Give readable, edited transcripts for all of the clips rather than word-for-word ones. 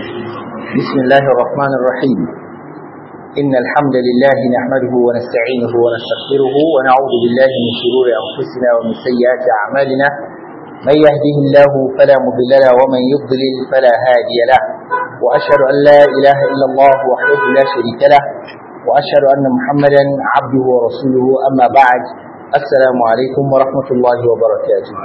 بسم الله الرحمن الرحيم إن الحمد لله نحمده ونستعينه ونستغفره ونعوذ بالله من شرور أنفسنا ومن سيئات أعمالنا من يهده الله فلا مضل له ومن يضلل فلا هادي له وأشهد أن لا إله إلا الله وحده لا شريك له وأشهد أن محمدا عبده ورسوله أما بعد السلام عليكم ورحمة الله وبركاته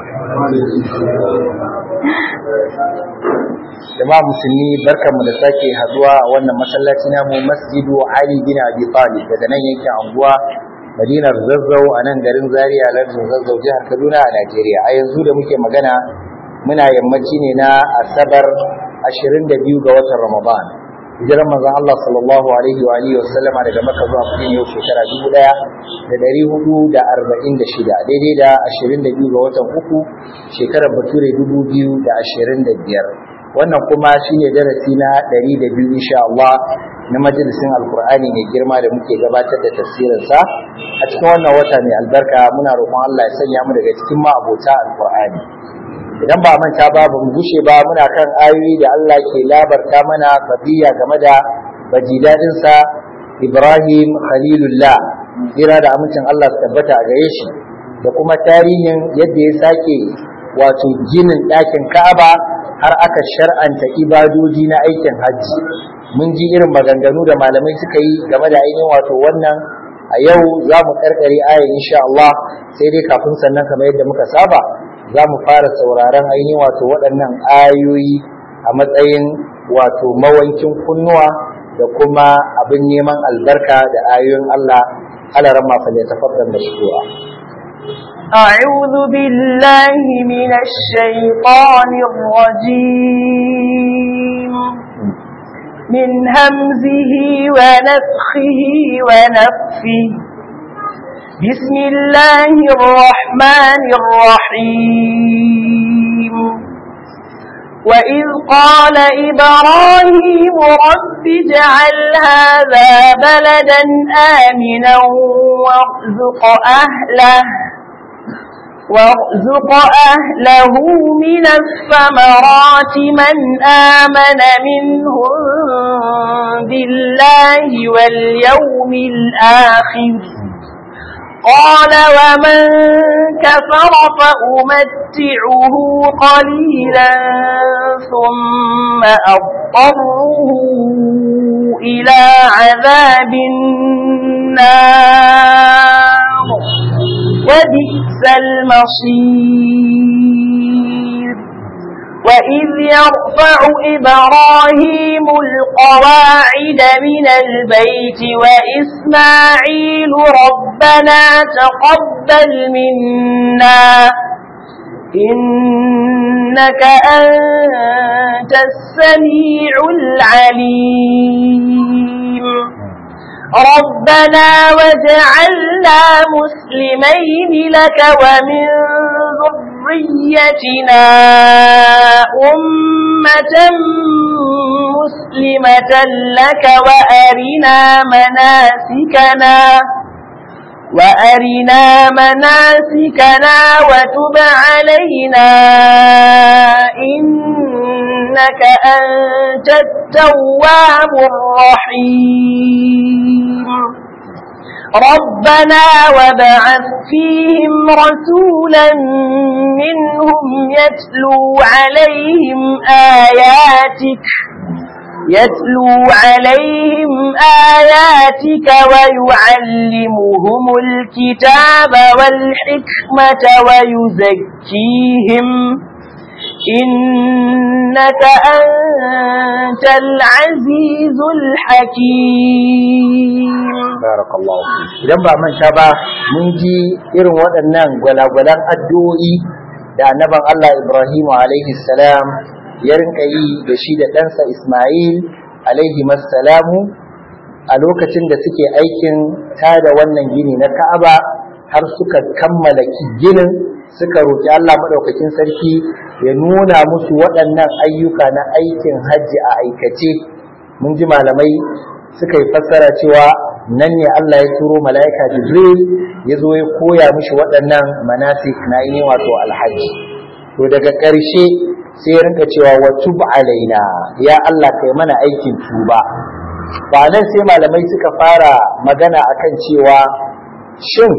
jama'a musulmi barkanmu da sake haduwa a wannan masallaci namu Masjidu Ali bin Abi Talib daga nan yankin anguwa Madinar Zazzau a nan garin Zaria lardin Zazzau jihar Kaduna a Najeriya. A yanzu da muke magana muna yammaci ne na Asabar 22 ga watan Ramadan. Hijiran manzon Allah sallallahu alaihi wa alihi wasallam daga Makka zuwa Madina yau shekara 1446 daidai da 22 ga watan uku shekarar Bature 2025. Wannan kuma shine darasi na 102 insha Allah na majalisin Alkur'ani mai girma da muke gabatar da tafsirin sa a cikin wannan wata mai albarka. Muna roƙon Allah ya sanya mu daga cikin ma'abota Alkur'ani. Idan ba manta ba mu gushe ba muna kan ayoyi da Allah ke labarta mana fadiya game da bajidadin sa Ibrahim Khalilullah, kira da amincin Allah su tabbata a gare shi, da kuma tarihin yadda ya sake wato ginin ɗakin Ka'aba har aka shar'anta ibadoji na aikin hajji. Mun ji irin maganganu da malamai suka yi game da ainihin wato wannan. A yau za mu karkare aya insha Allah, sai dai kafin sannan kamar yadda muka saba za mu fara sauraron ainihin wato waɗannan ayoyi a matsayin wato mawankin kunnuwa da kuma abin neman albarka da ayoyin Allah. Alaran ma fa ne tafaddal mashkura. أعوذ بالله من الشيطان الرجيم من همزه ونفخه ونفثه بسم الله الرحمن الرحيم وإذ قال إبراهيم رب اجعل هذا بلدا آمنا وارزق أهله من الثمرات من آمن منهم بالله واليوم الآخر قال ومن كفر فأمتعه قليلا ثم أضطره إلى عذاب النار وبئس المصير وإذ يرفع إبراهيم القواعد من البيت وإسماعيل ربنا تقبل منا إنك أنت السميع العليم ربنا واجعلنا مسلمين لك ومن ذريتنا أمة مسلمة لك وأرنا مناسكنا وتب علينا إنك أنت التواب الرحيم ربنا وابعث فيهم رسولا منهم يتلو عليهم آياتك ويعلمهم الكتاب والحكمة ويزكيهم إنك أنت العزيز الحكيم. بارك الله فيك. idan ba man sha ba mun ji irin waɗannan gwalagwalan addu'o'i da annaban Allah Ibrahim alaihi salam ya rinka yi da shi da ɗansa Ismail alaihi salamu a lokacin da suke aikin tada wannan gini na Ka'aba har suka kammala ginin, suka roƙi Allah maɗaukakin sarki ya nuna musu waɗannan ayyuka na aikin hajji a aikace. Mun ji malamai suka yi fassara cewa nan ne Allah ya turo mala'ika Jibril ya zo ya koya mishi waɗannan manasik na yi wato alhaji. To daga ƙarshe sai ya rinka cewa wa tub alaina, ya Allah kai mana aikin tuba. Ba nan sai malamai suka fara magana akan cewa shin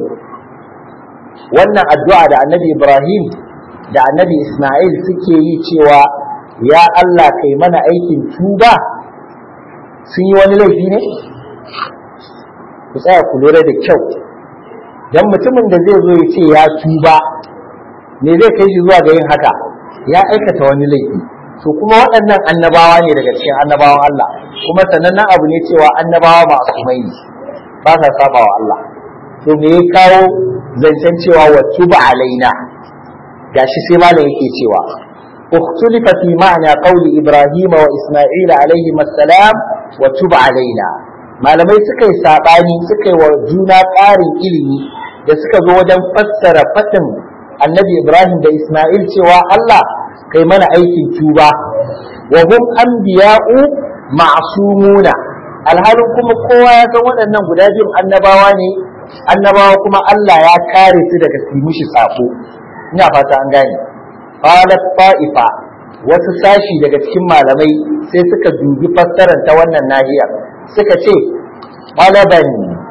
wannan addu'a da annabi Ibrahim da annabi Ismail suke yi cewa ya Allah kai mana aikin tuba sun yi wani laifi ne? Ku tsaya ku lura da kyau, don mutumin da zai zo ya ce ya tuba me zai kai shi zuwa ga yin haka? Ya aikata wani laifi. To kuma waɗannan annabawa ne daga cikin annabawan Allah, kuma sanannen abu ne cewa annabawa ma'asumai ne, ba sa saba wa Allah. To me ya kawo zancen cewa wa tuba alaina? Gashi sai malam yake cewa اختلف في معنى قول إبراهيم وإسماعيل عليهما السلام وتب علينا. malamai suka yi saɓani suka yi wa juna ƙarin ilimi da suka zo wajen fassara faɗin annabi Ibrahim da Ismail cewa Allah kai mana aikin tuba, wa hum anbiya'u ma'sumuna, alhalin kuma kowa ya san waɗannan guda biyun annabawa ne, annabawa kuma Allah ya kare su daga su mishi sako. Ina fata an gane. Qalat ta'ifa, wasu sashi daga cikin malamai sai suka dubi fassarar ta wannan nahiyar suka ce talaban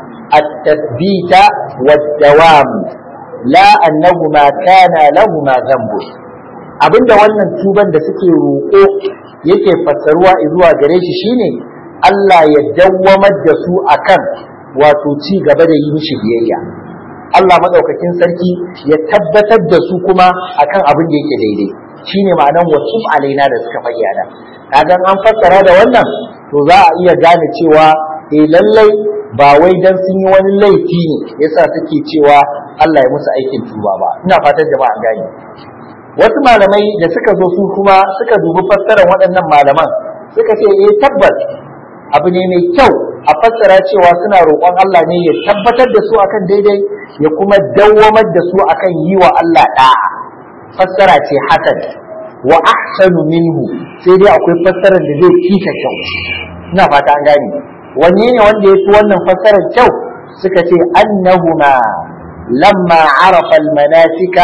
at-tathbita wad-dawam la annahuma kana lahuma dhanb. Abinda wannan tuban da suke roƙo yake fassaruwa zuwa gare shi shine Allah ya dawwamar da su akan wato ci gaba da yi mishi biyayya. Allah madaukakin sarki ya tabbatar da su kuma akan abin da yake daidai, shine ma'anar wasu alaina da suka fayyana. Kaga an fassara da wannan to za a iya gane cewa lallai ba wai dan sun yi wani laifi ne yasa suke cewa Allah ya musu aikin tuba ba. Ina fatan jama'a gane. Wasu malamai da suka zo su kuma suka dubi fassarar waɗannan malaman suka ce tabbas abu ne mai kyau a fassara cewa suna roƙon Allah ne ya tabbatar da su akan daidai ya kuma dawwamar da su akan yi wa Allah da'a. Fassara ce hasan wa ahsanu minhu, sai dai akwai fassarar da zai fita kyau. Ina fata an gane. Wanne ne wanda ya fi wannan fassarar kyau? Suka ce annahuma lamma arafa almanasika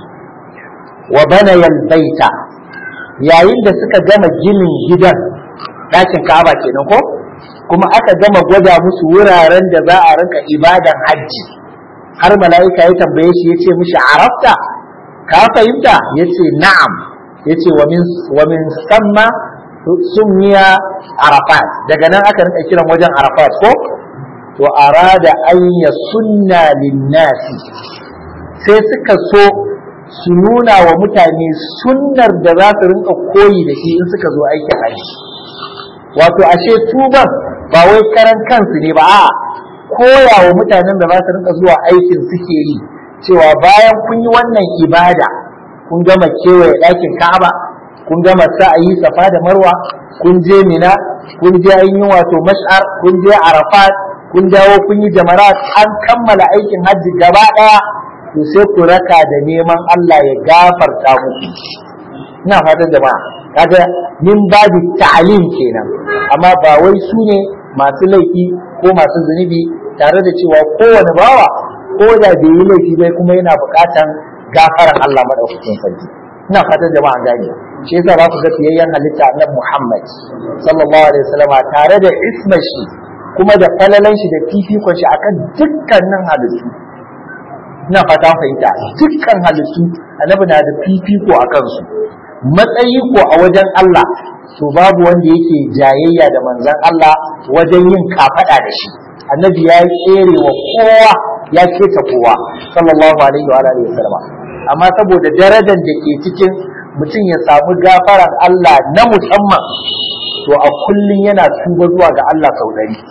wa banaya albayta, yayin da suka gama ginin gidan ɗakin Ka'aba kenan ko, kuma aka gama gwada musu wuraren da za a rinka ibadan hajji, har mala'ika ya tambaye shi ya ce mishi arafta, ka fahimta? Ya ce na'am. Ya ce wa min samma summiya arafat, daga nan aka rinka kiran wajen arafat ko. To arada an ya sunna linnasi, sai suka so su nuna wa mutane sunnar da za su rinka koyi da shi in suka zo aikin hajji. Wato ashe tuban ba wai karan kansu ne ba, a koya wa mutanen da za su rinka zuwa aikin suke yi cewa bayan kun yi wannan ibada, kun gama kewaye ɗakin Ka'aba, kun gama sa'ayi Safa da Marwa, kun je Mina, kun je ainihin wato Mash'ar, kun je Arafat, kun dawo kun yi jamarat, an kammala aikin hajji gaba ɗaya, to sai ku raka da neman Allah ya gafarta muku. Ina fatan jama'a kaga min babu ta'alim kenan, amma ba wai su ne masu laifi ko masu zunubi, tare da cewa kowane bawa ko da bai yi laifi bai kuma yana buƙatan gafaran Allah madaukakin sarki. Ina fatan jama'a gane. Shi yasa za ku ga fiyayyen halitta Annabi Muhammad sallallahu alaihi wasallam tare da ismar shi kuma da falalan shi da fifikon shi akan dukkanin halittu. Ina fata fahimta, dukkan halittu Annabi na da fifiko a kansu. Matsayi ko a wajen Allah to babu wanda yake jayayya da manzon Allah wajen yin kafada da shi. Annabi ya tsere wa kowa, ya keta kowa sallallahu alaihi wa alihi wasallam. Amma saboda darajar da ke cikin mutum ya samu gafarar Allah na musamman, to a kullun yana tuba zuwa ga Allah sau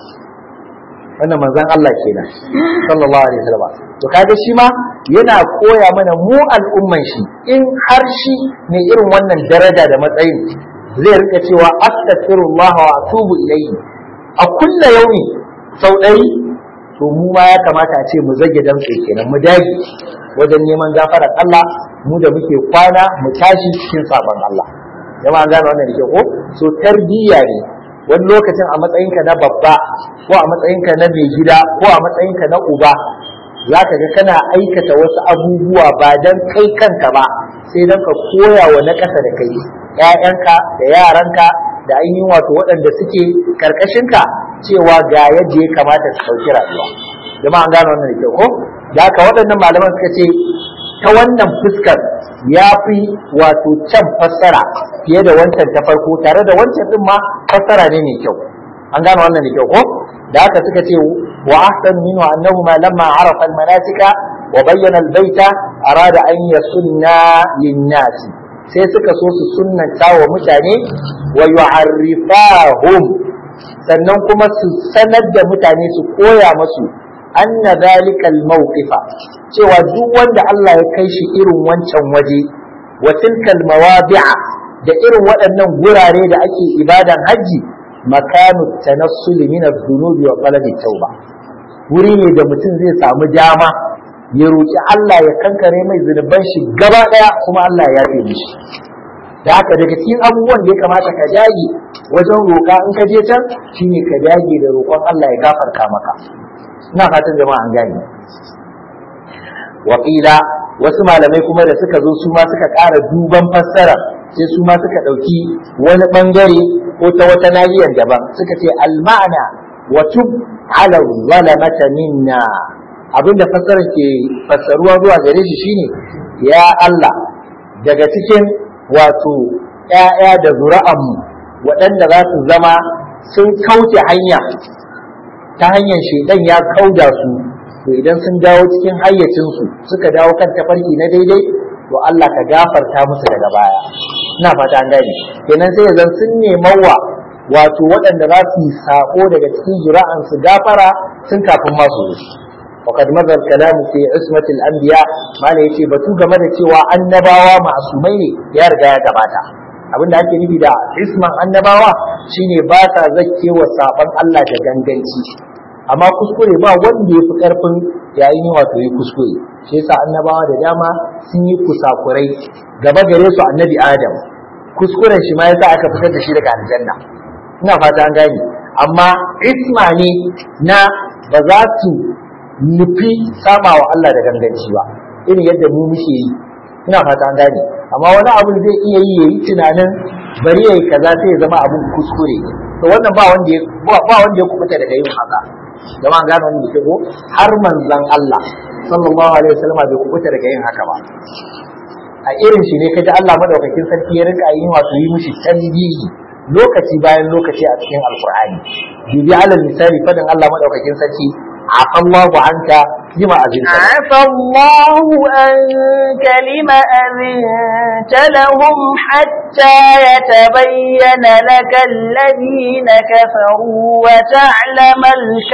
100. Wannan manzon Allah kenan sallallahu alaihi wasallam. To kaga shi ma yana koya mana mu al'umman shi, in har shi ne irin wannan daraja da matsayin zai rika cewa astaghfirullah wa atubu ilayhi a kullu yaumi sau 100, to mu ma ya kamata a ce mu zage damtse kenan, mu dage wajen neman gafarar Allah, mu da muke kwana mu tashi cikin sabon Allah. Jama'a gane wannan da ke ko? So tarbiyya ne. Wani lokacin a matsayinka na babba ko a matsayinka na mai gida ko a matsayinka na uba, za ka ga kana aikata wasu abubuwa ba don kai kanka ba, sai don ka koya wa na ƙasa da kai ƴaƴanka da yaranka da ainihin wato waɗanda suke karkashinka cewa ga yadda ya kamata su ɗauki rayuwa. Jama'a an gane wannan da kyau ko? Da haka waɗannan malaman suka ce ta wannan fuskar ya fi wato can fassara fiye da wancan ta farko, tare da wancan din ma fassara ne mai kyau. An gane wannan da kyau ko? Da haka suka ce wa ahsanu minhu annahu ma lamma arafa al-manasika wa bayyana al-baita arada an yasunna lin-nas, sai suka so su sunnanta wa mutane wa yu'arrifahum, sannan kuma su sanar da mutane, su koya musu anna zalika al-mawqifa, cewa duk wanda Allah ya kai shi irin wancan waje wa tilkal mawadi'a, da irin waɗannan gurare da ake ibadan haji, makanu tanassul min adh-dhunubi wa talabi tauba, wuri ne da mutum zai samu dama ya roki Allah ya kankare mai zunuban shi gaba daya, kuma Allah ya yafe mishi. Da haka daga cikin abubuwan da ya kamata ka dage wajen roƙa in ka je can shine ka dage da roƙon Allah ya gafarta maka. Ina fatan jama'a an gane. Waƙila wasu malamai kuma da suka zo su ma suka ƙara duban fassara, sai su ma suka ɗauki wani ɓangare ko ta wata nahiyar daban, suka ce al-ma'ana wa tub ala zalamata minna. Abinda fassarar ke fassaruwa zuwa gare shi shine, ya Allah, daga cikin wato ƴaƴa da zuri'anmu waɗanda za su zama sun kauce hanya ta hanyar shaidan ya kauda su, to idan sun dawo cikin hayyacinsu suka dawo kan tafarki na daidai, to Allah ka gafarta musu daga baya. Ina fata an gane. Kenan sai yanzu sun nemawa wato waɗanda za su yi sako daga cikin zuri'ansu gafara tun kafin masu zo. وقد مضى الكلام في عصمة الأنبياء، ما لا يتي بتو game da cewa annabawa ma'asumai ne ya riga ya gabata. Abin da ake nufi da isman annabawa shine ba sa zakkewa saban Allah da ganganci, amma kuskure ba wanda ya fi karfin yayin wato yi kuskure. Shi yasa annabawa da dama sun yi kusakurai, gaba gare su annabi Adam, kuskuren shi ma yasa aka fitar da shi daga aljanna. Ina fata an gane. Amma isma ne na ba za su nufi saba wa Allah da ganganci ba, irin yadda mu muke yi. Ina fata an gane. Amma wani abu zai iya yi yayi tunanin bari yayi kaza sai ya zama abun kuskure, to wannan ba wanda ya kubuta daga yin haka. Jama'a gane wannan ke ko? Har manzon Allah sallallahu alaihi wasallam bai kubuta daga yin haka ba. A irin shi ne kaji Allah madaukakin sarki ya rinka yin wato yi mishi tanbihi lokaci bayan lokaci a cikin Alqur'ani. Bibi alal misali fadin Allah madaukakin sarki, عفى الله عنك لما أذنت عفى الله عنك لما أذنت لهم حتى يتبين لك الذين كفروا وتعلم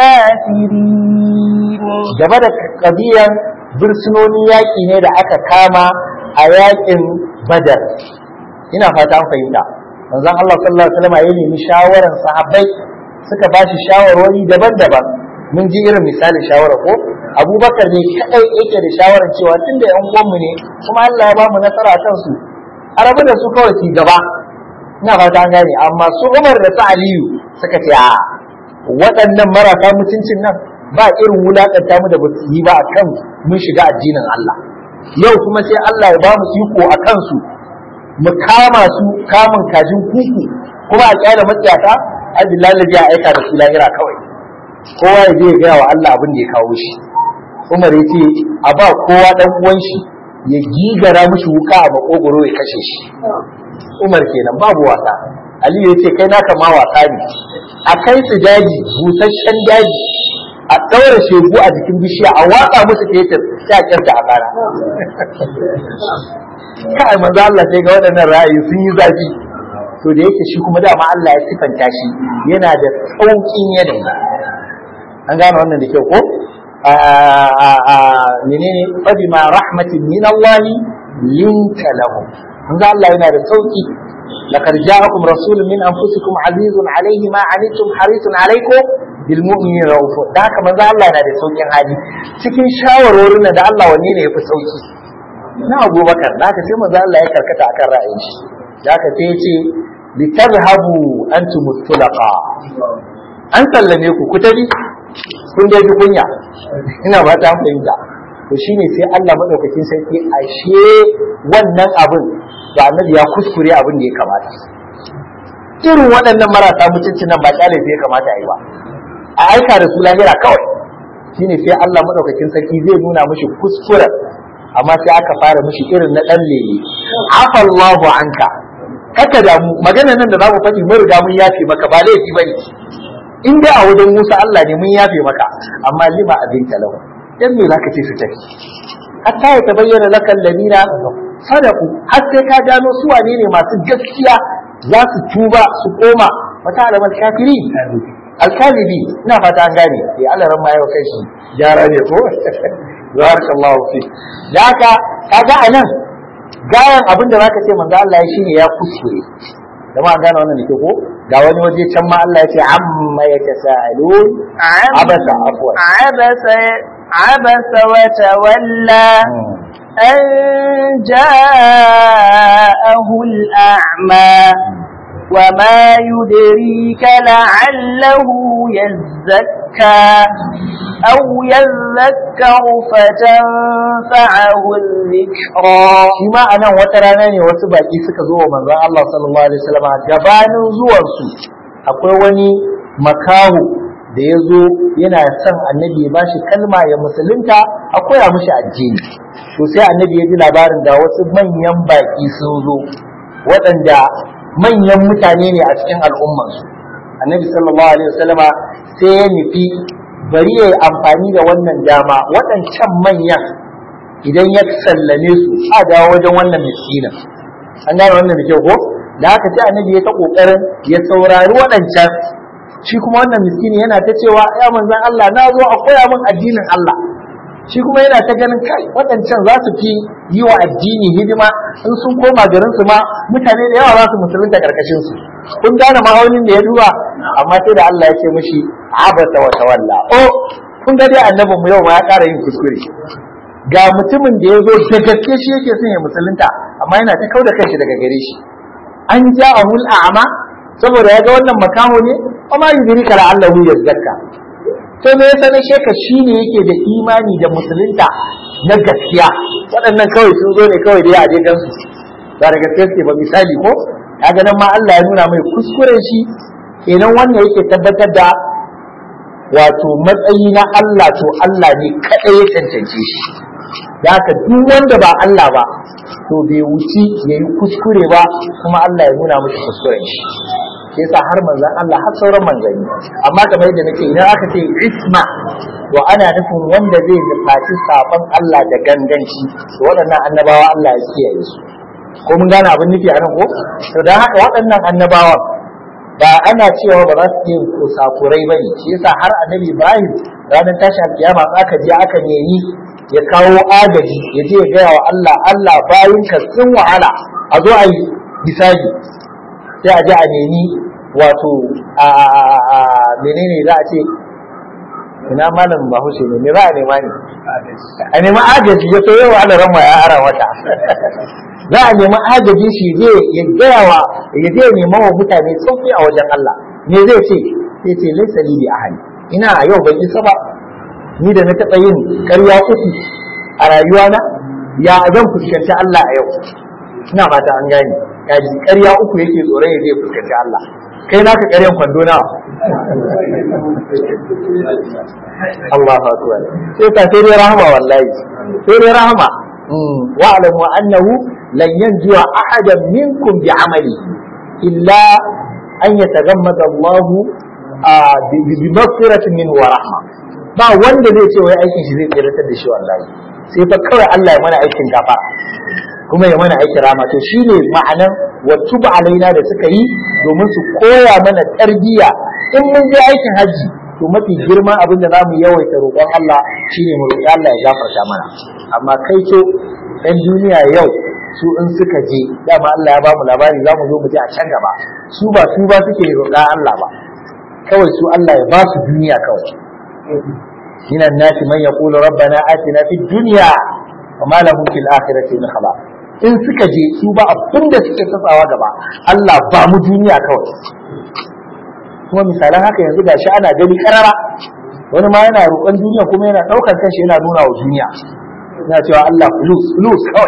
الكافرين. جبل قضية برسنوني ياكي نيدا أكا كاما أياكين بدر. هنا فاتان فإنتا manzon Allah sallallahu alaihi wasallam ya nemi shawaran sahabbai, suka bashi shawarwari daban-daban. Mun ji irin misalin shawara ko Abubakar ne kadai yake da shawarar cewa tunda yan uwanmu ne kuma Allah ya ba mu nasara kan su, a rabu da su kawai su gaba. Ina fata an gane. Amma su Umar da su Aliyu suka ce a waɗannan marasa mutuncin nan ba irin wulakanta mu da ba su yi ba akan mun shiga addinin Allah. Yau kuma sai Allah ya ba mu iko a kansu, mu kama su kamun kajin kuku, kuma a kyale matsiyata Abdullahi ya aika da su lahira kawai. Kowa ya je ya gaya wa Allah abin da ya kawo shi. Umar ya ce a ba kowa dan uwan shi ya gigara mishi wuka a makogoro ya kashe shi. Umar kenan babu wasa. Ali ya ce kai naka ma wasa ne. A kai su daji, busasshen daji, a ɗaura shegu a jikin bishiya, a watsa musu fetur sai a kyarta a kana. Kai manzo Allah sai ga waɗannan ra'ayi sun yi zafi. To da yake shi kuma dama Allah ya sifanta shi yana da sauƙin yanayi. An gane wannan da kyau ko? Menene fa bima rahmatin min Allah linta lahum. Manzo Allah yana da sauki. Laqad ja'akum rasulun min anfusikum azizun alayhi ma anittum harisun alaykum bil mu'minina raufur. Da haka manzo Allah yana da saukin hali. Cikin shawarorin da Allah wanne ne yafi sauki? Na Abubakar. Da haka sai manzo Allah ya karkata akan ra'ayin shi. Da haka sai ya ce litazhabu antum mutlaqa. An sallame ku tabi kun dai ji kunya. Ina ba ta fahimta. To shine sai Allah madaukakin sarki ashe wannan abin to annabi ya kuskure abin da ya kamata. Irin waɗannan marasa mutuncin nan ba kyale sai ya kamata a yi ba, a aika da su lahira kawai. Shine sai Allah madaukakin sarki zai nuna mishi kuskuren, amma sai aka fara mishi irin na dan lele. Afallahu anka, kaka da mu magana nan da za mu faɗi mun riga mun yafe maka, ba laifi bane. In dai a wajen Musa Allah ne mun yafe maka, amma lima abinta lahu, dan me zaka ce su tafi hatta ya tabayyana laka alladina sadaku, har sai ka gano su wane ne masu gaskiya za su tuba su koma wata alamar kafiri alkalibi. Ina fata an gane sai Allah ran ma yau kai shi gyara ne ko barakallahu fi. Da haka kaga anan gayan abin da zaka ce manzo Allah shine ya kuskure. Jama'a gane wannan ne ko ga wani waje can ma Allah ya ce amma yatasaalun abasa afwa abasa wa tawalla an ja'ahu al-a'ma وما يدريك لعله يزكى أو يذكر فتنفعه الذكرى. شما أنا وترانني وتبقى سكزوا من الله صلى الله عليه وسلم جبان زورسو akwai wani makaho da ya zo yana son annabi ya bashi kalma ya musulunta a koya mishi addini. To sai annabi ya ji labarin da wasu manyan baki sun zo waɗanda manyan mutane ne a cikin al'ummansu. Annabi sallallahu alaihi wasallama sai ya nufi bari ya yi amfani da wannan dama waɗancan manyan idan ya sallame su a dawo wajen wannan miskinin. An gane wannan da kyau ko? Da haka sai annabi ya ta kokarin ya saurari waɗancan, shi kuma wannan miskini yana ta cewa ya manzon Allah na zo a koya min addinin Allah. Shi kuma yana ta ganin kai waɗancan za su fi yi wa addini hidima, in sun koma garin su ma mutane da yawa za su musulunta karkashin su. Kun gane ma'aunin da ya duba, amma sai da Allah ya ce mishi abasa wa tawalla. Kun ga dai annabin mu yau ma ya ƙara yin kuskure. Ga mutumin da ya zo da gaske shi yake son ya musulunta, amma yana ta kauda kanshi daga gare shi. An ja'ahul a'ma saboda ya ga wannan makaho ne, amma yudrika la'allahu yazzakka. Sai me yasa na sheka shine yake da imani da musulunta na gaskiya. Waɗannan kawai sun zo ne kawai dai a je gansu ba da gaskiya ce ba. Misali ko kaga nan ma Allah ya nuna mai kuskuren shi, kenan wannan yake tabbatar da wato matsayi na Allah, to Allah ne kadai ya cancance shi. Da haka duk wanda ba Allah ba to bai wuci yayi kuskure ba, kuma Allah ya nuna mishi kuskuren shi. Sai sa har manzon Allah har sauran manzanni. Amma kamar yadda nake idan aka ce isma to ana nufin wanda zai nufaci sabon Allah da ganganci, to waɗannan annabawa Allah ya kiyaye su. Ko mun gane abin nufi a nan ko? To dan haka waɗannan annabawan ba ana cewa ba za su yi kusakurai ba ne. Shi yasa har annabi Ibrahim ranar tashi alkiyama aka je aka nemi ya kawo agaji, ya je ya gaya wa Allah, Allah bayinka sun wahala a zo a yi hisabi. Sai a je a nemi wato menene za a ce, ina malam Bahaushe ne, me za a nema ne? A nemi agaji ya so yawa ana ran ya ara wata. Za a nemi agaji shi je ya gaya wa, ya je ya nema wa mutane sauki a wajen Allah. Me zai ce? Sai ce laisa li bi ahli. Ina a yau ban isa ba. Ni da na taɓa yin ƙarya uku a rayuwana, ya zan fuskanci Allah a yau. Ina fata an gane. Kaji ƙarya uku yake tsoron ya zai fuskanci Allah. Kai naka ƙaryan kwando na Allahu akbar. Sai ta sai dai rahama wallahi. Sai dai rahama. Wa alamu annahu lan yanjuwa ahadan minkum bi amali illa an yataghammada Allahu bi maghfiratin min wa rahma. Ba wanda zai ce wai aikin shi zai tsiratar da shi wallahi. Sai fa kawai Allah ya mana aikin gafa. Kuma ya mana aikin rama. To shine ma'anar wa tuba alaina da suka yi domin su koya mana tarbiyya. In mun je aikin haji to mafi girman abin da zamu yawaita roƙon Allah shine mu roƙi Allah ya gafarta mana. Amma kai to ɗan duniya yau su in suka je dama Allah ya bamu labari zamu zo mu je a can gaba. Su ba suke roƙa Allah ba. Kawai su Allah ya ba su duniya kawai. من الناس من يقول ربنا آتنا في الدنيا وما له في الآخرة من خلاق. in suka je su ba abin da suke tsayawa gaba Allah ba mu duniya kawai. Kuma misalan haka yanzu gashi ana gani karara, wani ma yana roƙon duniya kuma yana ɗaukar kanshi yana nuna wa duniya, yana cewa Allah fulus kawai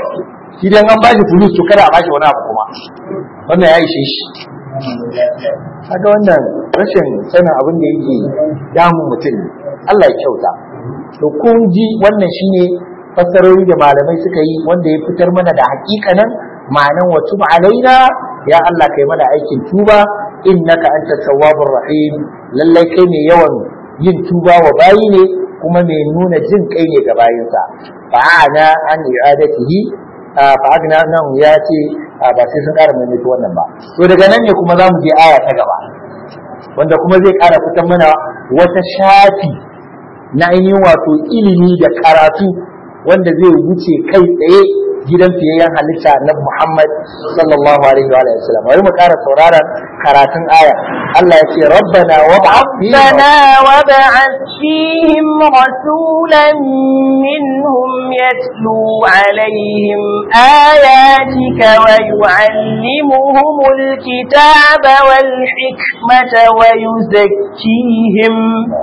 shi dan an bashi fulus to kada a bashi wani abu kuma wannan ya ishe shi. Kaga wannan rashin sanin abin da yake damun mutum Allah ya kyauta. To kun ji wannan shine fassarori da malamai suka yi wanda ya fitar mana da hakikanin ma'anan wa tub alaina ya Allah kai mana aikin tuba innaka anta tawwabur rahim, lallai kai ne yawan yin tuba wa bayi ne kuma mai nuna jin kai ne ga bayinsa. Fa'ana an i'adatihi fa'agna nan ya ce ba sai sun ƙara maimaita wannan ba. To daga nan ne kuma za mu je aya ta gaba wanda kuma zai ƙara fitar mana wata shafi na ainihin wato ilimi da karatu wanda zai wuce kai tsaye gidan fiyayyen halitta na Muhammad sallallahu alaihi wa sallam. Bari mu ƙara sauraron karatun aya. Allah ya ce rabbana wab'ath fihim rasulan minhum yatlu alaihim ayatika wa yu'allimuhumul kitaba wal hikmata wa yuzakkihim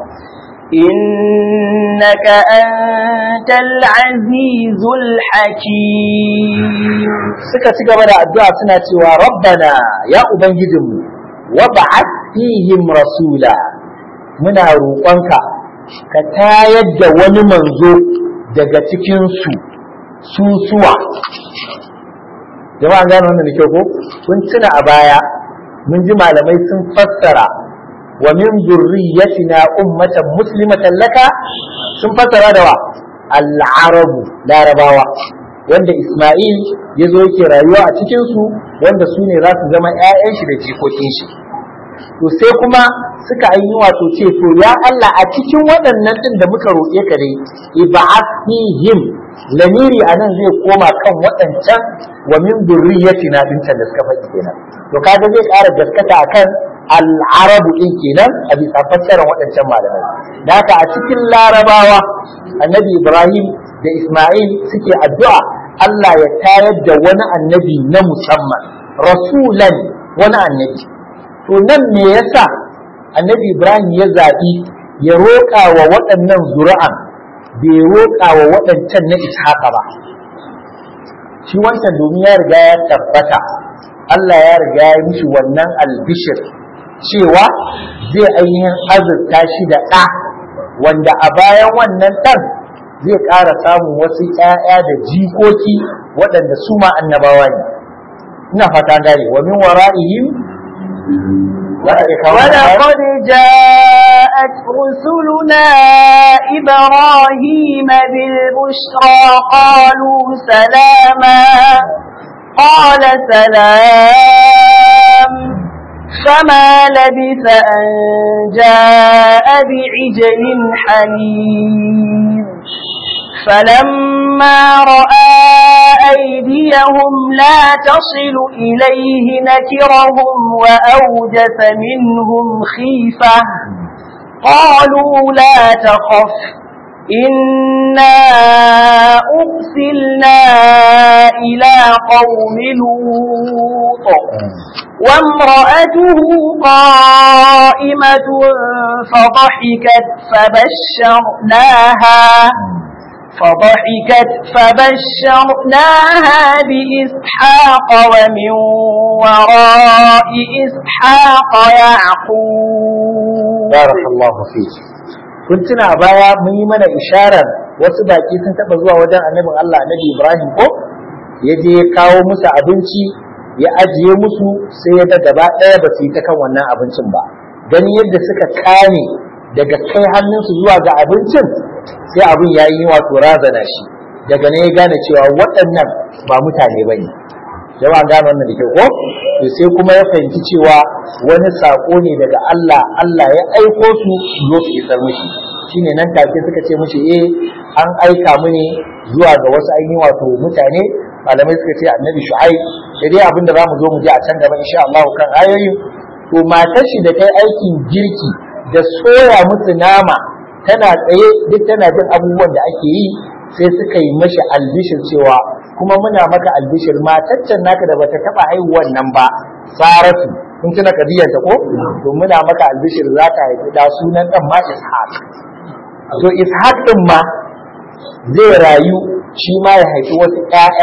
إنك أنت العزيز الحكيم. suka ci gaba da addu'a suna cewa rabbana ya ubangijinmu wab'ath fihim rasula, muna roƙonka ka tayar da wani manzo daga cikin su suwa. Jama'a gane wannan da kyau ko? Kun tuna a baya mun ji malamai sun fassara wa min zurriyyatina ummatan muslimatan laka, sun fassara da wa al-arabu, larabawa, wanda Isma'il yazo yake rayuwa a cikin su, wanda su ne za su zama ƴaƴan shi da jikokin shi. To sai kuma suka yi wato ce to ya Allah a cikin waɗannan din da muka roƙe ka dai ib'athihim, lamiri anan zai koma kan waɗancan wa min zurriyyatina din da suka faɗi kenan. To kaga zai ƙara gaskata akan al'arabu ɗin kenan a bisa fassarar waɗancan malamai. Da haka a cikin larabawa annabi Ibrahim da Ismail suke addu'a Allah ya tayar da wani annabi na musamman, rasulan, wani annabi. To nan me yasa annabi Ibrahim ya zaɓi ya roƙa wa waɗannan zuri'an bai roƙa wa waɗancan na Ishaqa ba? Shi wancan domin ya riga ya tabbata Allah ya riga ya mishi wannan albishir cewa zai ainihin azurta shi da ɗa wanda a bayan wannan ɗan zai ƙara samun wasu ƴaƴa da jikoki waɗanda su ma annabawa ne. Ina fata gane wa min wara'ihim ولقد جاءت رسلنا إبراهيم بالبشرى قالوا سلاما قال سلام فما لبث أن جاء بعجل حنيذ فلما رأى أيديهم لا تصل إليه نكرهم وأوجس منهم خيفة قالوا لا تخف إنا أرسلنا إلى قوم لوط وامرأته قائمة فبشرناها بإسحاق ومن وراء إسحاق يعقوب. بارك الله فيك. kun tuna a baya mun yi mana isharar wasu baki sun taba zuwa wajen annabin Allah annabi Ibrahim ko ya je ya kawo musu abinci ya ajiye musu, sai ya ga gaba ɗaya ba su yi ta kan wannan abincin ba. Gani yadda suka kame daga kai hannunsu zuwa ga abincin, sai abin ya yi wato razana shi. Daga nan ya gane cewa waɗannan ba mutane ba ne. Jama'a gane wannan da kyau ko? To sai kuma ya fahimci cewa wani saƙo ne daga Allah, Allah ya aiko su zo su isar mishi. Shine nan take suka ce mishi an aika mu ne zuwa ga wasu ainihin wato mutane. Malamai suka ce annabi Shu'aib, da dai abinda zamu zo mu ji a can gaba insha Allah kan ayoyin. To matar shi da kai aikin girki da soya musu nama tana tsaye duk tana jin abubuwan da ake yi, sai suka yi mashi albishir cewa kuma muna maka albishir mataccen naka da bata taba haihuwan nan ba, Saratu, kun tuna kadiyar ta ko? To muna maka albishir za ta haifi da sunan dan ma Ishaq. To Ishaq din ma zai rayu shi ma ya haifi wasu ƴaƴa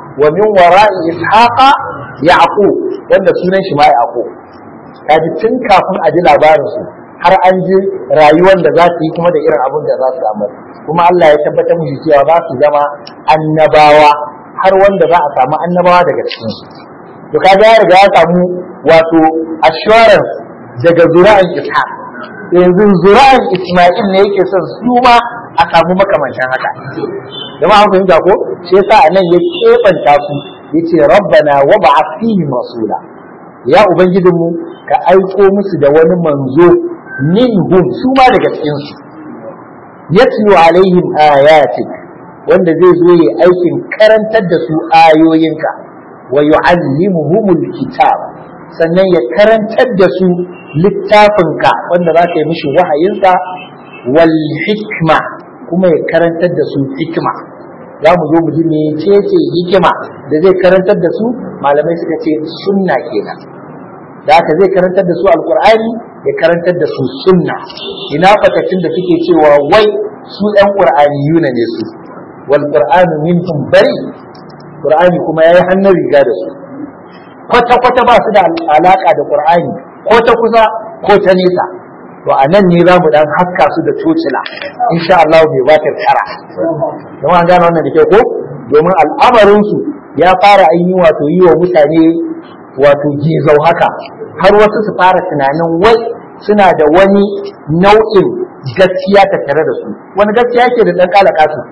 wa min wara'i ishaqa yaqub wanda sunan shi ma yaqub kaji tun kafin a ji labarin su har an ji rayuwar da za su yi kuma da irin abin da za su samu kuma Allah ya tabbatar musu cewa za su zama annabawa har wanda za a samu annabawa daga cikin su to kaga ya riga ya samu wato assurance daga zura'an ishaq yanzu zura'an isma'il ne yake son su ma a samu makamancin haka jama'a an fahimta ko shi yasa anan ya kebanta su yace rabbana wab'ath fihim rasula ya ubangijinmu ka aiko musu da wani manzo minhum su ma daga cikin su yatlu alaihim ayatik wanda zai zo yi aikin karantar da su ayoyinka wa yu'allimuhumul kitab sannan ya karantar da su littafinka wanda za ka yi mishi wahayinsa wal hikma kuma ya karantar da su hikma za mu zo mu ji mecece hikima da zai karantar da su malamai suka ce sunna kenan da haka zai karantar da su alqur'ani ya karantar da su sunna ina fatattun da suke cewa wai su ɗan qur'aniyuna ne su wal qur'anu minhum bari qur'ani kuma yayi hannun riga da su kwata ba su da alaka da qur'ani ko ta kusa ko ta nesa to a nan ne za mu dan haska su da tocila insha Allah bai ba ta tsara don an gane wannan da kyau ko domin al'amarin su ya fara yi wa mutane wato gizau haka har wasu su fara tunanin wai suna da wani nau'in gaskiya ta tare da su wani gaskiya ke da dan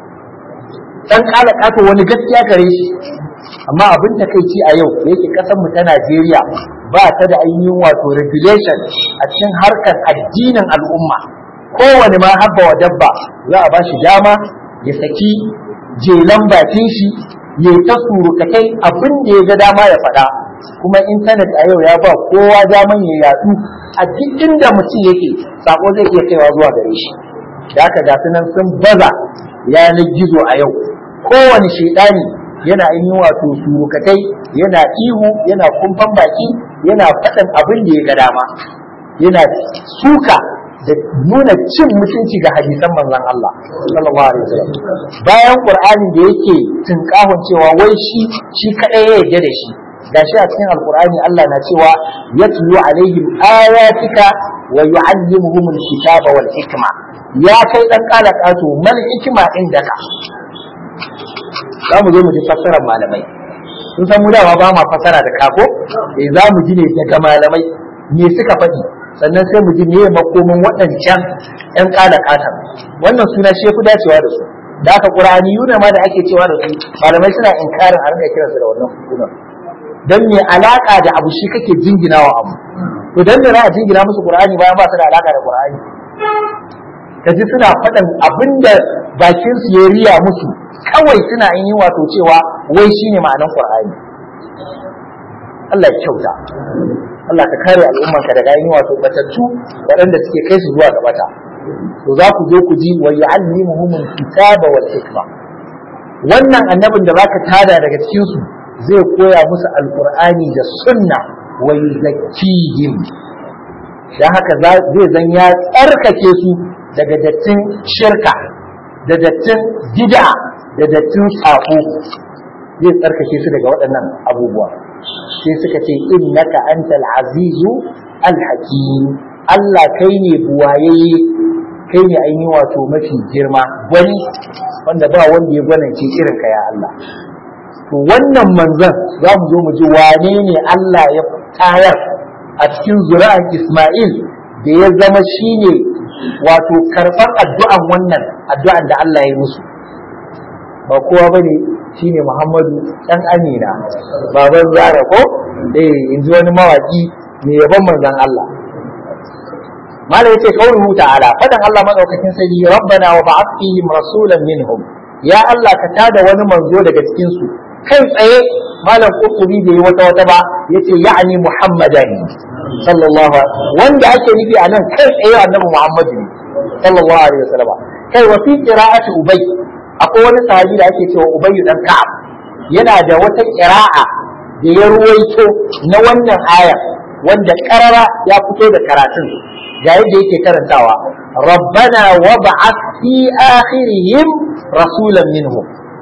kalakato wani gaskiya gare shi amma abin takeici a yau da yake kasar mu ta Najeriya ba ta da ainihin wato regulation a cikin harkar addinin al'umma kowane ma habba wa dabba za a ba shi dama ya saki jelan bakin shi ya ta surukatai abin da ya ga dama ya faɗa kuma intanet a yau ya ba kowa daman ya yadu a duk inda mutum yake sako zai iya kaiwa zuwa gare shi da haka ga nan sun baza yanar gizo a yau kowane shaidani yana yin wato surukatai yana ihu yana kumfan baki yana faɗin abin da ya ga dama yana suka da nuna cin mutunci ga hadisan manzon Allah sallallahu alaihi wasallam bayan Qur'ani da yake tinkahon cewa wai shi kadai ya yarda da shi gashi a cikin alqur'ani Allah na cewa yatlu alaihim ayatika wa yu'allimuhum alkitaba wal hikma ya kai dan kala kato mal hikma indaka za mu zo mu ji fassarar malamai sun san mu dawa ba ma fassara da kako za mu ji ne daga malamai me suka faɗi sannan sai mu ji me makomin waɗancan ƴan ƙala ƙatan wannan suna shi fi dacewa da su da aka ƙur'aniyuna ma da ake cewa da su malamai suna inkarin a rinka kiransu da wannan sunan dan me alaka da abu shi kake jinginawa abu to dan me za a jingina musu ƙur'ani bayan ba su da alaka da ƙur'ani kaji suna faɗin abinda bakin su ya riya musu kawai suna yin wato cewa wai shine ma'anar Qur'ani Allah ya kyauta Allah ka kare al'ummanka daga yin wato batattu waɗanda suke kai su zuwa gabata to za ku zo ku ji wa yu'allimuhumul kitaba wal hikma wannan annabin da baka tada daga cikin su zai koya musu alqur'ani da sunna wa yuzakkihim dan haka zai zan ya tsarkake su daga dattin shirka da dattin bid'a da dattin sako zai tsarkake su daga waɗannan abubuwa sai suka ce innaka antal azizu alhakim Allah kai ne buwayayye kai ne ainihin wato mafi girma wani wanda ba wanda ya gwanance irin ka ya Allah to wannan manzon za mu zo mu ji wane ne Allah ya tayar a cikin zuri'an Isma'il da ya zama shine wato karɓar addu'an wannan addu'an da Allah ya yi musu ba kowa bane shine Muhammadu dan Amina baban Zara ko in ji wani mawaki mai yaban manzon Allah malai yace kauluhu ta'ala fadan Allah madaukakin sarki rabbana wa ba'ath fihim rasulan minhum ya Allah ka tada wani manzo daga cikin su kai tsaye malam Qurtubi bai wata ba yace ya'ni Muhammadan sallallahu alaihi wanda ake nufi anan kai tsaye annabi Muhammad sallallahu alaihi wasallam kai wa fi qira'ati Ubay akwai wani sahabi da ake cewa Ubay dan Ka'ab yana da wata qira'a da ya ruwaito na wannan aya wanda karara ya fito da karatun ga yadda yake karantawa rabbana wab'ath fi akhirihim rasulan minhum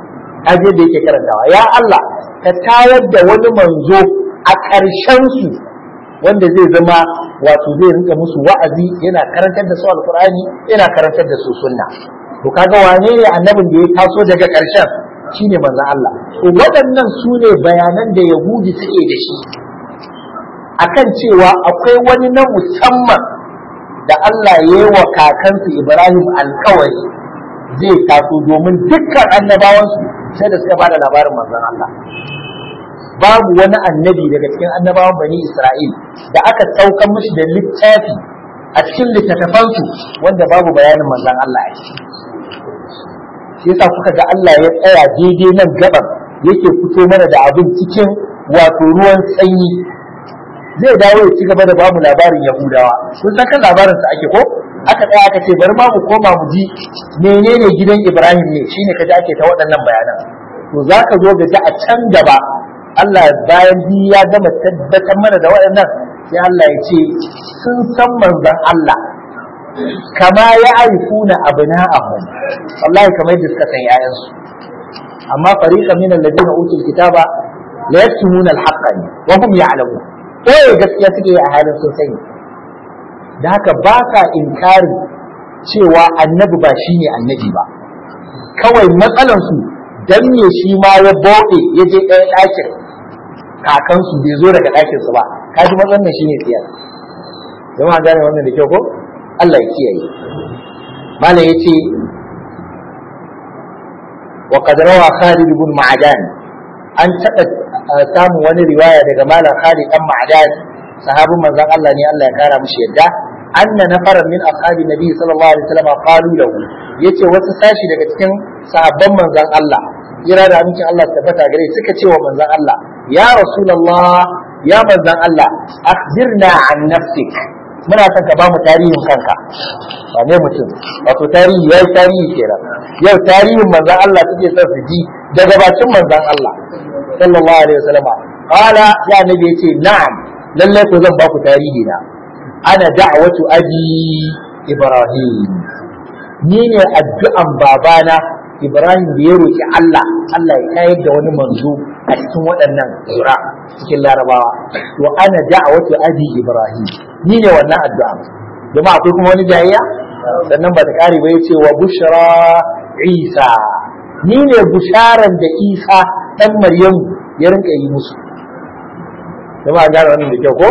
kaje da yake karantawa ya Allah ka tayar da wani manzo a ƙarshen su wanda zai zama wato zai rinka musu wa'azi yana karantar da su alqur'ani yana karantar da su sunna to kaga wane ne annabin da ya taso daga ƙarshen shine manzon Allah to waɗannan su ne bayanan da yahudi suke da shi akan cewa akwai wani na musamman da Allah ya yi wa kakansu Ibrahim alkawari zai taso domin dukkan annabawansu sai da suka bada labarin manzon Allah babu wani annabi daga cikin annabawan bani Isra'il da aka saukan mishi da littafi a cikin littattafansu wanda babu bayanin manzon Allah a ciki shi yasa kuka ga Allah ya tsaya daidai nan gaban yake fito mana da abin cikin wato ruwan sanyi zai dawo ya ci gaba da bamu labarin Yahudawa kun san kan labarin sa ake ko aka tsaya aka ce bari ma mu koma mu ji menene gidan Ibrahim ne shine kaje ake ta waɗannan bayanan to zaka zo ga a can gaba Allah bayan bi ya gama tabbatar mana da waɗannan sai Allah ya ce sun san manzon Allah kama ya arifuna abna'ahum wallahi kamar yadda suka san yayansu amma fariqan min alladhina utul kitaba la yaktumuna al-haqqa wa hum ya'lamun koyi gaskiya suke a halin sun sani da haka ba ka inkari cewa annabi ba shine annabi ba kawai matsalansu dan me shi ma ya bauɗe ya je ɗaya ɗakin kakansu bai zo daga ɗakinsu ba kaji matsalan shine tsiyar jama'a gane wannan da kyau ko Allah ya kiyaye mala yace wa qad rawa Khalid ibn Ma'dan an taɓa samun wani riwaya daga malam Khalid dan Ma'dan sahabin manzon Allah ne Allah ya kara mishi yadda anna nafaran min ashabi nabi sallallahu alaihi wasallam qalu lahu yace wasu sashi daga cikin sahabban manzon Allah kira da amincin Allah tabbata gare suka ce wa manzon Allah ya rasulullah ya manzon Allah akhbirna an nafsik muna son ka ba mu tarihin kanka ba ne mutum wato tarihi yayi tarihi kenan yau tarihin manzon Allah suke son su ji daga bakin manzon Allah sallallahu alaihi wasallam qala ya nabi yace na'am lalle ko zan ba ku tarihi na ana da'watu abi Ibrahim ni ne addu'an babana Ibrahim da ya roki Allah Allah ya kayar da wani manzo a cikin waɗannan sura cikin Larabawa to ana da'watu abi Ibrahim ni ne wannan addu'a jama'a akwai kuma wani jayayya sannan ba ta kare ba yace wa bushra Isa ni ne busharan da Isa dan Maryamu ya rinka yi musu jama'a gane wannan da kyau ko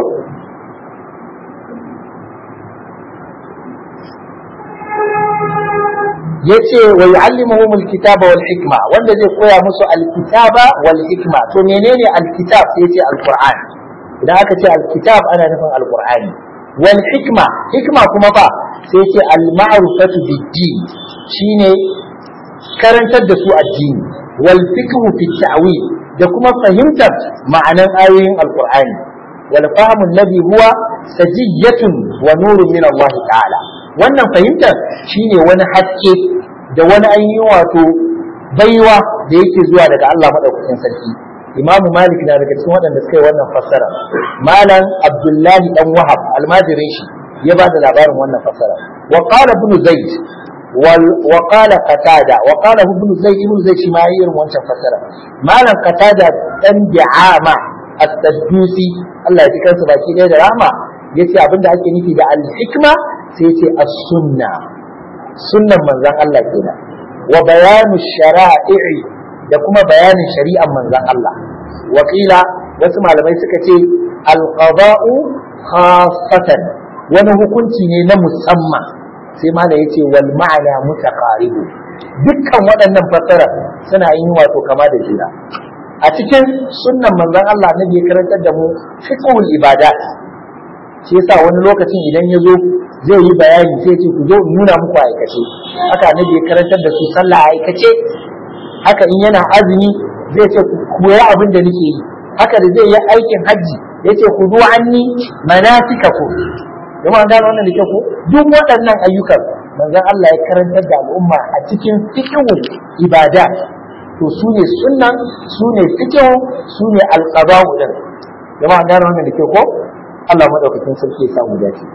yace wa yu'allimuhum alkitaba wal hikma wanda zai koya musu alkitaba wal hikma to menene alkitab sai yace alquran idan aka ce alkitab ana nufin alqur'ani wal hikma kuma fa sai yace al-ma'rifatu bid-din shine karantar da su addini wal fiqhu fi ta'wil da kuma fahimtar ma'anan ayoyin alqur'ani wal fahmu alladhi huwa sajiyatun wa nurun min Allah ta'ala wannan fahimtar shine wani haske da wani ainihin wato baiwa da yake zuwa daga Allah madaukakin sarki Imam Malik na daga cikin waɗanda suka yi wannan fassara Malam Abdullahi dan Wahab almajirin shi ya ba da labarin wannan fassara wa qala ibn Zaid wa qala Qatada wa qala ibn Zaid shi ma yi irin wancan fassara Malam Qatada dan Bi'ama at-Taddusi Allah ya ji kansa baki ɗaya da rahma yace abinda ake nufi da al-hikma sai yace as-sunna sunnan manzon Allah kenan wa bayanu shara'i da kuma bayanin shari'ar manzon Allah wakila wasu malamai suka ce al-qada'u khassatan wani hukunci ne na musamman sai malai yace wal ma'ana mutaqaribu dukkan waɗannan fassara suna yin wato kama da juna a cikin sunnan manzon Allah ne ya karantar da mu fiqhul ibadat shi yasa wani lokacin idan ya zo zai yi bayani sai ce ku zo nuna muku aikace haka ne ya karantar da su sallah aikace haka in yana azumi zai ce ku koya abin da nake yi haka da zai yi aikin hajji yace ku zo anni manasikaku kuma an gano wannan da ke ko duk waɗannan ayyukan manzon Allah ya karantar da al'umma a cikin fiqhul ibada to su ne sunnan su ne fiqh su ne alqada'u din kuma an gano wannan da ke ko Allah madaukakin sarki ya samu dace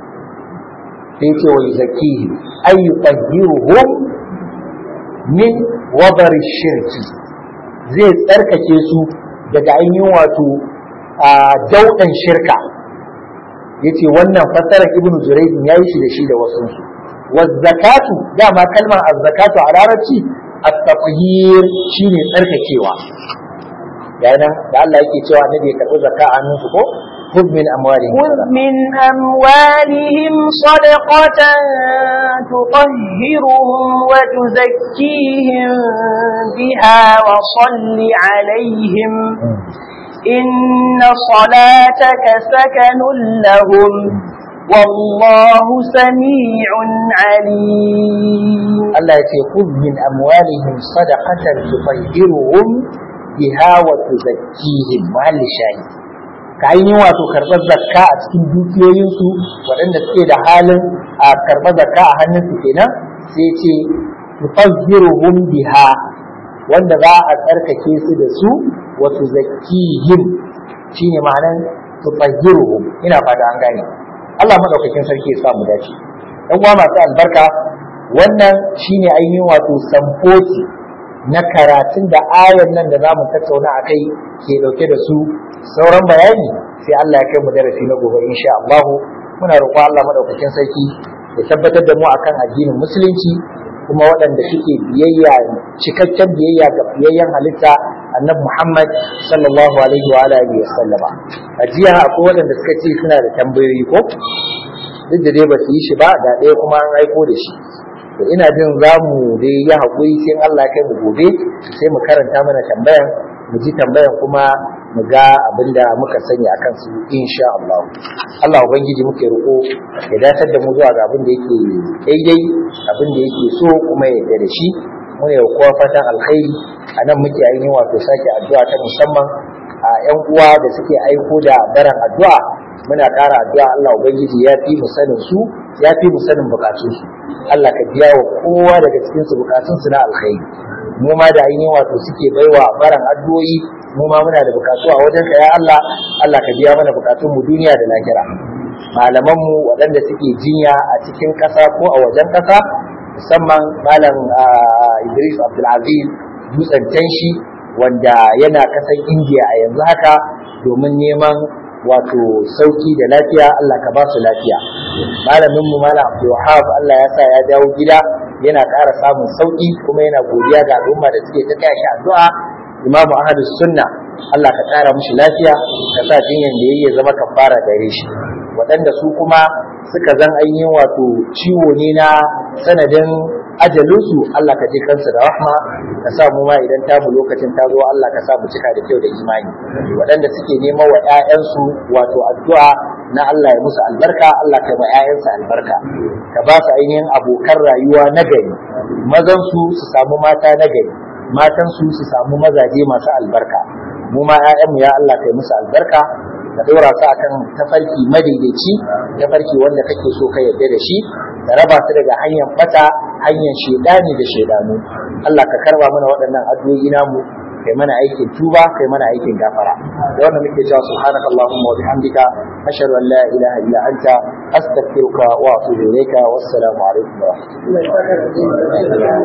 sai yake wa zakihi ay yutahhiruhum min wadar shirki zai tsarkake su daga ainihin wato daudan shirka. Yace wannan fassarar Ibn Jurayj yayi shi da shi da wasu su. Wazzakatu dama kalmar azzakatu a larabci at-tahyir shine tsarkakewa. Yayin da Allah yake cewa annabi ya karbi zakka a hannunsu ko خذ من أموالهم صدقة تطهرهم وتزكيهم بها وصل عليهم إن صلاتك سكن لهم والله سميع عليم. الله يقول من أموالهم صدقة تطهرهم بها وتزكيهم محل الشاهد ka yi wato karɓar zakka a cikin dukiyoyinsu waɗanda suke da halin a karɓar zakka a hannunsu kenan sai ce tufazziruhum biha wanda za a tsarkake su da su wa tuzakkihim shine ma'anan tufazziruhum ina fata an gane. Allah madaukakin sarki ya sa mu dace. Dan uwa masu albarka wannan shine ainihin wato samfoti na karatun da ayan nan da zamu tattauna akai ke dauke da su. Sauran bayani sai Allah ya kai mu darasi na gobe insha Allah. Muna roƙon Allah madaukakin sarki ya tabbatar da mu akan addinin musulunci kuma waɗanda suke biyayya cikakken biyayya ga biyayyen halitta Annabi Muhammad sallallahu alaihi wa alihi wa sallama. Ajiya akwai waɗanda suka ce suna da tambayoyi ko duk da dai ba su yi shi ba da ɗaya kuma an aiko da shi. To ina jin zamu dai yi haƙuri sai Allah ya kai mu gobe sai mu karanta mana tambayan mu ji tambayan kuma mu ga abinda muka sani akan su insha Allah. Allah ubangiji muke roƙo ya datar da mu zuwa ga abin da yake daidai abin da yake so kuma ya yarda da shi. Mu ne kowa fatan alkhairi anan muke ainihin wato sake addu'a ta musamman a ƴan uwa da suke aiko da daren addu'a muna ƙara addu'a Allah ubangiji ya fi mu sanin su ya fi mu sanin bukatun su. Allah ka biya wa kowa daga cikin su bukatun su na alkhairi. Mu ma da ainihin wato suke baiwa baran addu'o'i mu ma muna da bukatu a wajenka ya Allah. Allah ka biya mana bukatun mu duniya da lahira. Malaman mu waɗanda suke jinya a cikin ƙasa ko a wajen ƙasa musamman malam Idris Abdul Aziz dutsen tanshi wanda yana ƙasar India a yanzu haka domin neman wato sauki da lafiya. Allah ka ba su lafiya. Malamin mu malam Abdul Wahab Allah ya sa ya dawo gida yana ƙara samun sauki kuma yana godiya ga al'umma da suke ta taya shi addu'a. Imamu Ahlus Sunna Allah ka ƙara mishi lafiya ka sa jinyan da yayi ya zama kafara gare shi. Waɗanda su kuma suka zan ainihin wato ciwo ne na sanadin ajalinsu Allah ka ji kansu da rahma ka sa mu ma idan ta mu lokacin ta zo Allah ka sa mu cika da kyau da imani. Waɗanda suke neman wa ƴaƴansu wato addu'a na Allah ya musu albarka Allah ka yi wa ƴaƴansu albarka ka ba su ainihin abokan rayuwa na gari mazan su samu mata na gari matan su samu mazaje masu albarka. Mu ma ƴaƴanmu ya Allah ka yi musu albarka ka dora su akan tafarki madaidaici tafarki wanda kake so ka yarda da shi ka raba su daga hanyar bata hanyar shedani da shedanu. Allah ka karba mana waɗannan addu'o'i namu kai mana aikin tuba kai mana aikin gafara da wannan muke cewa subhanakallahumma wa bihamdika ashhadu an la ilaha illa anta astaghfiruka wa atubu ilayka wassalamu alaikum wa rahmatullahi wa barakatuh.